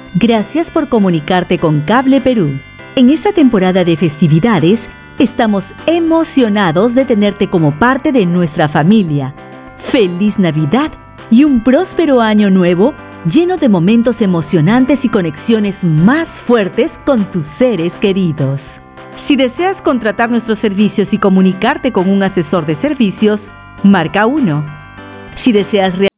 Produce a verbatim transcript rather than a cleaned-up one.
Gracias por comunicarte con Cable Perú. En esta temporada de festividades, estamos emocionados de tenerte como parte de nuestra familia. ¡Feliz Navidad y un próspero año nuevo lleno de momentos emocionantes y conexiones más fuertes con tus seres queridos! Si deseas contratar nuestros servicios y comunicarte con un asesor de servicios, marca uno. Si deseas